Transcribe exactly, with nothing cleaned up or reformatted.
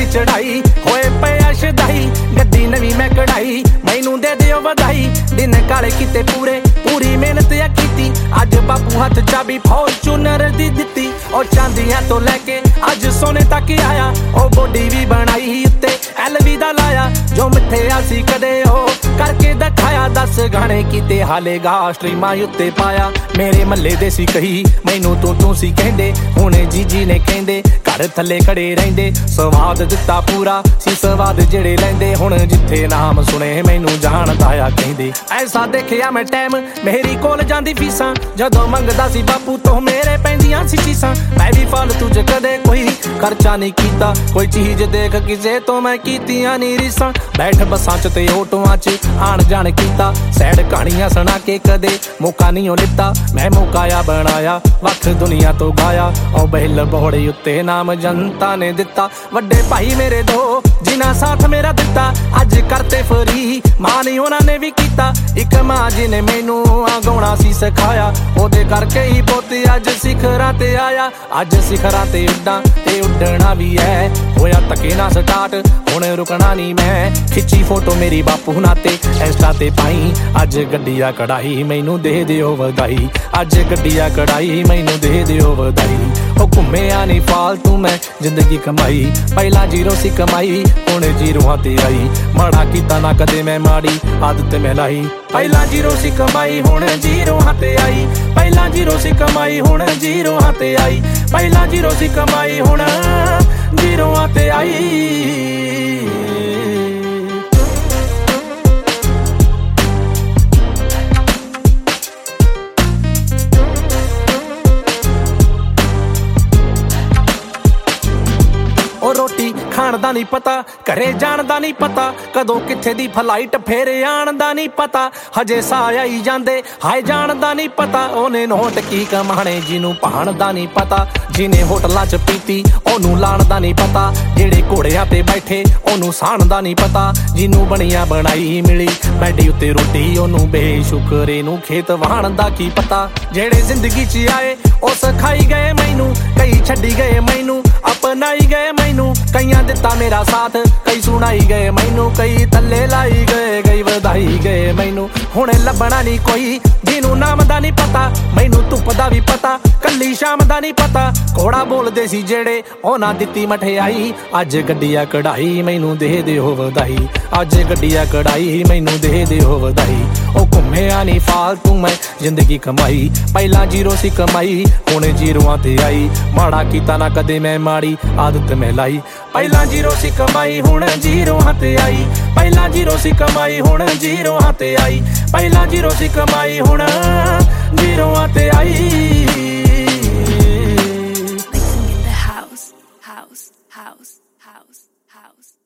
दी चढ़ाई होए पे शदाई गड्डी नवी मैं कढ़ाई मैनू दे दियो बधाई दिन काले किते पूरे पूरी मेहनत या कीती अज बापू हथ चाबी फॉर्चूनर दी दित्ती और चांदियां तो लैके अज सोने तक आया ओ बॉडी भी बनाई उत्ते एलवी दा लाया जो मिथे आसी कदे ओ करके दिखाया दस गाने कीते हाले गा स्ट्रीमां उत्ते पाया मेरे मल्ले दे सी कही मैनू तू तू सी कहंदे हुणे जीजी ने कहंदे घर थले खड़े रहिंदे स्वाद दिता पूरा सी स्वाद जेड़े लैंदे हुण जिथे नाम सुने मैनू जानदा आ कहंदे ऐसा देखिया मैं टाइम मेरी कोल जांदी फीसां जदों मंगदा सी बापू तो मेरे पैंदियां सी चीसां मैं भी फालतू च कदे कोई खर्चा नहीं कीता कोई चीज देख किसे तो मैं कीतियां नहीं रीसां बैठ बसां च ते ऑटोआं च आण जाण कीता सैड कहानियां सुना के कदे मौका नहीं ओ लिता मैं मौकाया बनाया वख दुनिया तो गाया ओ बहिल बहोड़े उत्ते नाम जनता ने दिता वड्डे भाई मेरे दो जिन्हां साथ मेरा दिता अज करते फरी मां नहीं उन्होंने भी कीता एक मां जी ने मैनू गाउणा सी सिखाया ओदे करके ही पोते अज सिखरां ते आया अज सिखरां ते उड्डां ते उड्डना भी है होया तके ना स्टार्ट हुण रुकना नहीं मैं खिची फोटो मेरी बापू नाते इंस्टा ते पाई अज गड्डिया कढ़ाई मैनू दे दियो वधाई अज गड्डिया कढ़ाई मैनू दे दियो वधाई ओ घुम्मिया नहीं फालतू मैं जिंदगी कमाई पहला जीरो सी कमाई हुण जीरोआं ते आई माड़ा कीता ना कदे मैं माड़ी आदत मैं लाई पहला जीरो सी कमाई हुण जीरोआं ते आई पहला जीरो सी कमाई हुण जीरोआं ते आई पहला जीरो सी कमाई हुण जीरोआं ते आई रोटी खाण दा नहीं पता घरे जाण दा नहीं पता कदों किथे दी फ्लाइट फेर आण दा नहीं पता हजे साह आई जांदे हाय जाण दा नहीं पता ओने नोट की कमाणे जिनू भाण दा नहीं पता जिने होटलां च पीती ओनू लाण दा नहीं पता जेड़े घोड़ियां ते बैठे ओनू साण दा नहीं पता जिनू बनिया बनाई मिली बैठी उत्ते रोटी ओनू बेशुकरे नू खेत वाहण दा की पता जेड़े जिंदगी च आए ओ सिखाई गए मैनू कई छड्डी गए मैनू अपनाई गए मैनू कईयां दिता मेरा साथ कई सुनाई गए मैनू कई थल्ले लाई गए कई वधाई गए मैनू हुणे लभना नहीं कोई जिनू नाम दा नहीं पता मैनू धुप दा भी पता कल्ली शाम दा नहीं पता घोड़ा बोलदे सी जेड़े ओना दित्ती मठियाई अज गड्डिया कढ़ाई मैनू दे दियो वधाई अज गड्डिया कढ़ाई मैनू दे दियो वधाई ओ घुम्मिया नहीं फालतू मैं जिंदगी कमाई पहला जीरो सी कमाई हुण जीरोआं ते आई माड़ा कीता ना कदे मैं माड़ी आदत मैं लाई पहला जीरो सी कमाई हुण जीरोआं ते आई पहला जीरो सी कमाई हुण जीरोआं ते आई पहला जीरो सी कमाई हुण जीरोआं ते आई Mixing in the house, house, house, house, house.